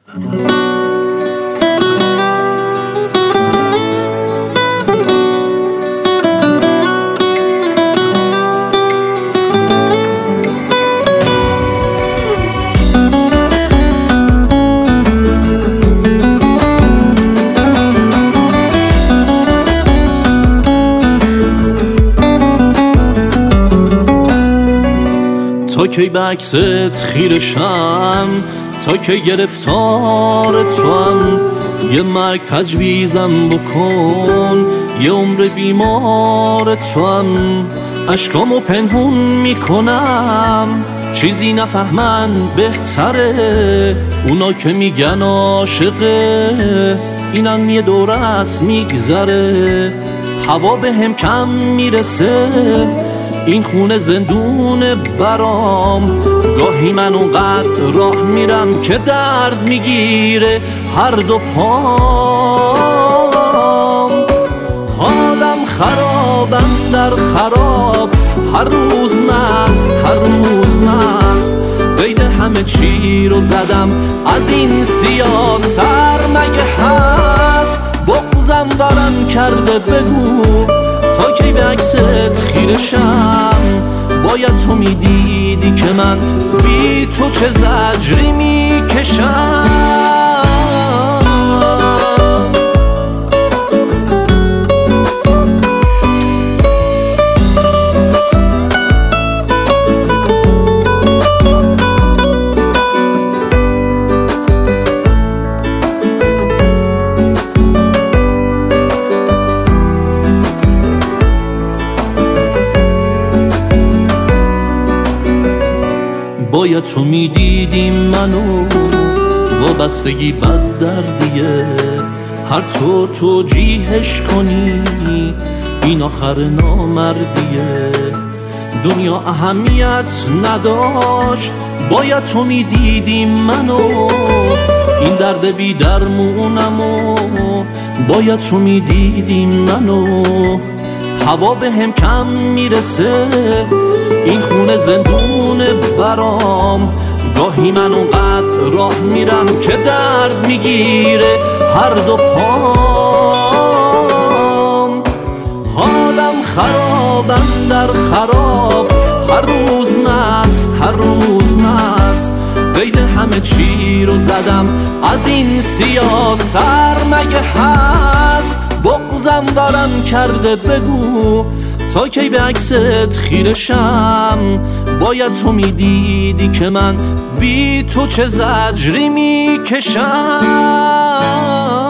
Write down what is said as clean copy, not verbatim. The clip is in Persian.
تا کی به عکست خیرشم، تا کی گرفتار توام. یه مرگ تجویزم بکن، یه عمر بیمار توام. اشکامو پنهون میکنم، چیزی نفهمن بهتره. اونا که میگن عاشقه، اینم یه دوره است میگذره. هوا به هم کم میرسه، این خونه زندونه برام. گاهی من اونقدر راه میرم که درد میگیره هر دو پام. حالم خرابم در خراب، هر روز مست هر روز مست. قید همه چی رو زدم، از این سیاه سر مگه هست. بغضم ورم کرده بگو، تا کی به عکست خیرشم. باید تو میدیدی که من بی تو چه زجری میکشم. باید تو میدیدی منو، وابستگی بد دردیه. هر طور توجیهش کنی، این آخر نامردیه. دنیا اهمیت نداشت، باید تو میدیدی منو. این درد بی درمونمو، باید تو میدیدی منو. هوا به هم کم میرسه، این خونه زندونه برام. گاهی من اونقدر راه میرم که درد میگیره هر دو پام. حالم خرابم در خراب، هر روز مست هر روز مست. قید همه چی رو زدم، از این سیاه سر مگه هست. بغضم ورم کرده بگو، تا کی به عکست خیرشم. باید تو میدیدی که من بی تو چه زجری میکشم.